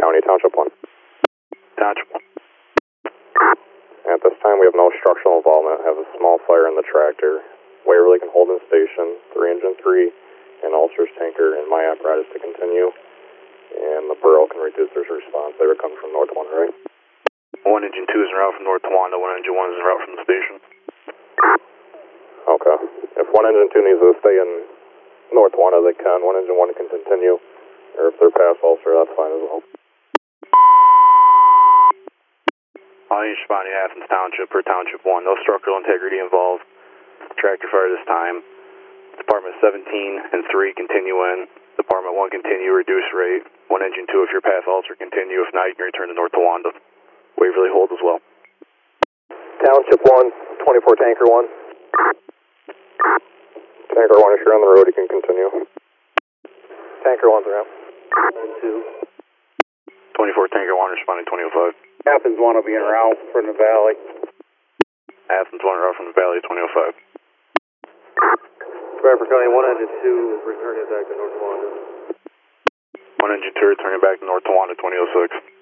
County, Township 1. Township 1. At this time, we have no structural involvement. Have a small fire in the tractor. Waverly can hold in station. 3 engine 3, and Ulster's tanker and my apparatus to continue. And the borough can reduce their response. They were coming from North 1, right? 1 engine 2 is en route from North Tawanda. 1 engine 1 is en route from the station. Okay. If 1 engine 2 needs to stay in North Tawanda, they can. 1 engine 1 can continue. Or if they're past Ulster, that's fine as well. All units responding to Athens Township per Township 1. No structural integrity involved. Tractor fire this time. Department 17 and 3 continue in. Department 1 continue, reduce rate. 1 engine 2 if you're past Ulster, continue. If not, you can return to North Tawanda. Waverly hold as well. Township 1, 24 tanker 1. Tanker 1, if you're on the road, you can continue. Tanker 1's around. 2. 24 tanker 1 responding 2005. Athens 1 will be en route from the valley. Athens 1 route from the valley 2005. Bradford County 1 engine 2 returning back to North Tawanda. 1 engine 2 returning back to North Tawanda 2006.